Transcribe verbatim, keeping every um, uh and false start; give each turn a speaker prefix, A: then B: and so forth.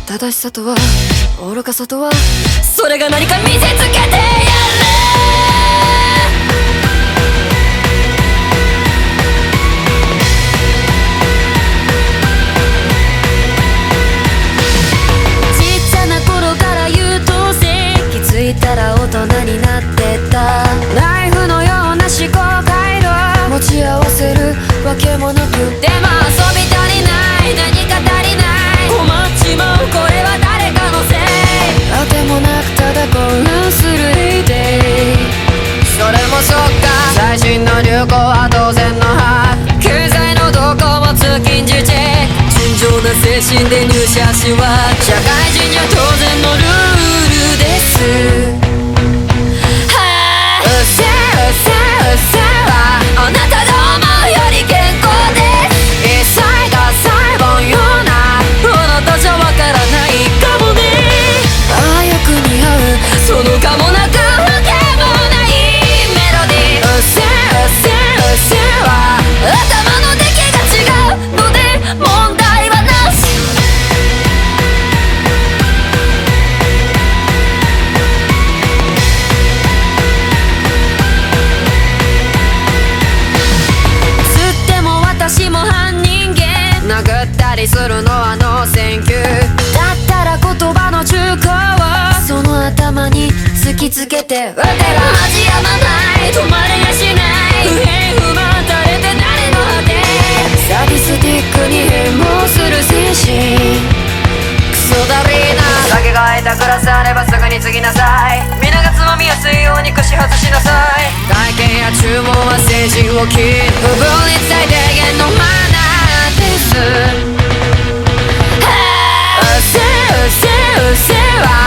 A: 正しさとは愚かさとはそれが何か見せつけてやれ。ちっちゃな頃から優等生、気づいたら大人になってた。ナイフのような思考回路持ち合わせるわけもなく、でも遊び足りない、何か足りない、困っちまう、これは誰かのせい。あてもなくただ混乱するエイデイ。それもそっか、最新の流行は当然の把握、経済の動向も通勤時チェック、純情な精神で入社しは社会人には当然のルールです。はあ、うっせえうっせえうっせえはあなたが思うより健康です。一切が細胞ようなあなたじゃわからないかもね。ああよく似合うそのかもなく不景もないメロディー。うっせえうっせえうっせえは頭の出来が違うので問題はなし。つっても私も半人間、殴ったりするのはノーセンキュー。だったら言葉の中古をその頭に突きつけて、腕が始やまない、止まれやしない、不平不満垂れて誰の果て。サディスティックに変貌する精神、クソだりーな。酒が空いたグラスあればすぐに継ぎなさい、皆がつまみやすいように串外しなさい。体験や注文は精神を切る不分率最低限のマナーです。うっせえうっせえうっせえは